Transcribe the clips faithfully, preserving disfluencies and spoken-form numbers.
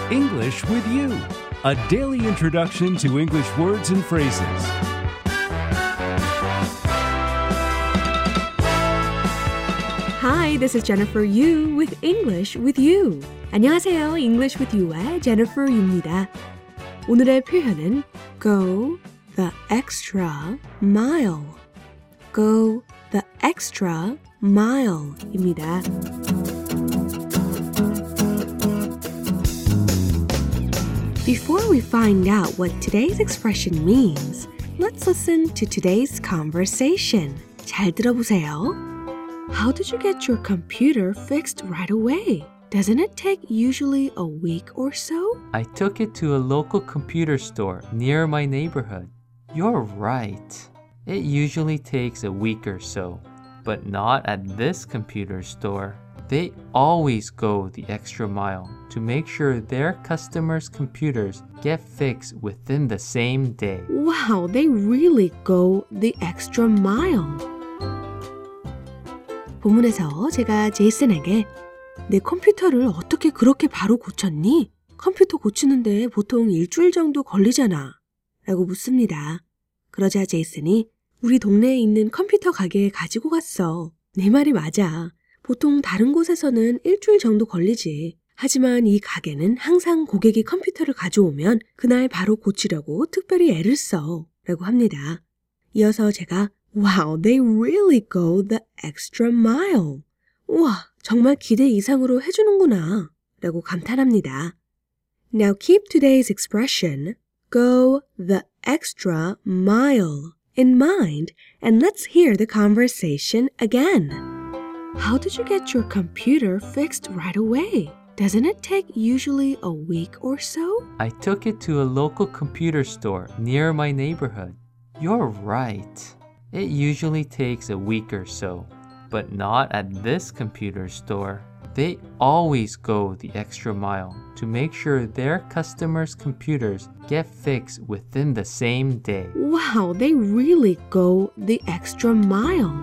English with You, a daily introduction to English words and phrases. Hi, this is Jennifer Yu with English with You. 안녕하세요. English with You의 Jennifer Yu입니다. 오늘의 표현은 go the extra mile. go the extra mile입니다. Before we find out what today's expression means, let's listen to today's conversation. 잘 들어보세요. How did you get your computer fixed right away? Doesn't it take usually a week or so? I took it to a local computer store near my neighborhood. You're right. It usually takes a week or so, but not at this computer store. They always go the extra mile to make sure their customers' computers get fixed within the same day. Wow, they really go the extra mile. 본문에서 제가 제이슨에게 내 컴퓨터를 어떻게 그렇게 바로 고쳤니? 컴퓨터 고치는데 보통 일주일 정도 걸리잖아. 라고 묻습니다. 그러자 제이슨이 우리 동네에 있는 컴퓨터 가게에 가지고 갔어. 내 말이 맞아. 보통 다른 곳에서는 일주일 정도 걸리지. 하지만 이 가게는 항상 고객이 컴퓨터를 가져오면 그날 바로 고치려고 특별히 애를 써. 라고 합니다. 이어서 제가 Wow, they really go the extra mile. 우와, 정말 기대 이상으로 해주는구나. 라고 감탄합니다. Now keep today's expression, go the extra mile, in mind, and let's hear the conversation again. How did you get your computer fixed right away? Doesn't it take usually a week or so? I took it to a local computer store near my neighborhood. You're right. It usually takes a week or so, but not at this computer store. They always go the extra mile to make sure their customers' computers get fixed within the same day. Wow, they really go the extra mile.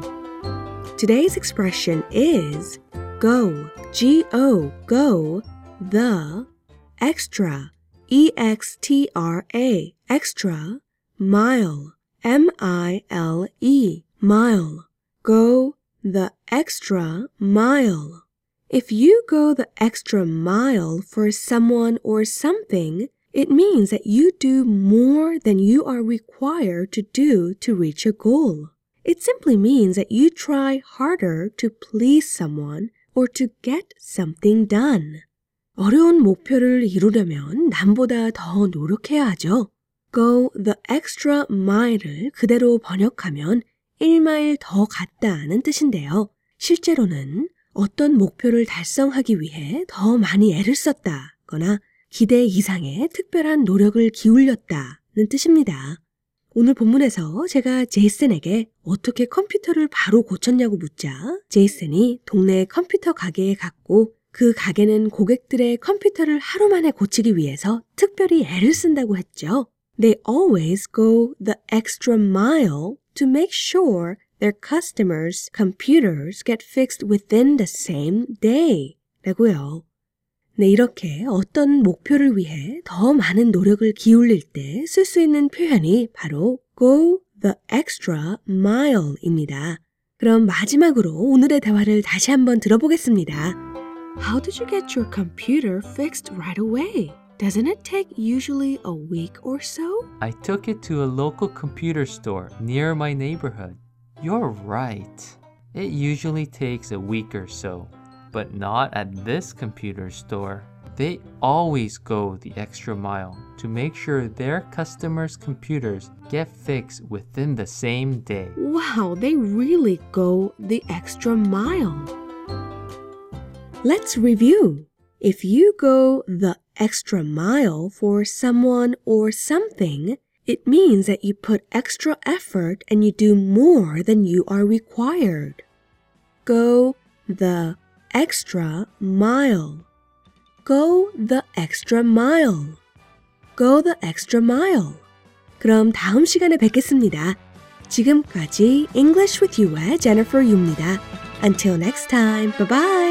Today's expression is go, G O, go, the, extra, E X T R A, extra, mile, M I L E, mile. Go the extra mile. If you go the extra mile for someone or something, it means that you do more than you are required to do to reach a goal. It simply means that you try harder to please someone or to get something done. 어려운 목표를 이루려면 남보다 더 노력해야 하죠. go the extra mile을 그대로 번역하면 일 마일 더 갔다는 뜻인데요. 실제로는 어떤 목표를 달성하기 위해 더 많이 애를 썼다거나 기대 이상의 특별한 노력을 기울였다는 뜻입니다. 오늘 본문에서 제가 제이슨에게 어떻게 컴퓨터를 바로 고쳤냐고 묻자 제이슨이 동네 컴퓨터 가게에 갔고 그 가게는 고객들의 컴퓨터를 하루 만에 고치기 위해서 특별히 애를 쓴다고 했죠. They always go the extra mile to make sure their customers' computers get fixed within the same day. 라고요. 네, 이렇게 어떤 목표를 위해 더 많은 노력을 기울일 때 쓸 수 있는 표현이 바로 go the extra mile입니다. 그럼 마지막으로 오늘의 대화를 다시 한번 들어보겠습니다. How did you get your computer fixed right away? Doesn't it take usually a week or so? I took it to a local computer store near my neighborhood. You're right. It usually takes a week or so, but not at this computer store. They always go the extra mile to make sure their customers' computers get fixed within the same day. Wow, they really go the extra mile. Let's review. If you go the extra mile for someone or something, it means that you put extra effort and you do more than you are required. Go the extra mile. Go the extra mile. Go the extra mile. 그럼 다음 시간에 뵙겠습니다. 지금까지 English with You의 Jennifer Yu입니다. Until next time, bye bye!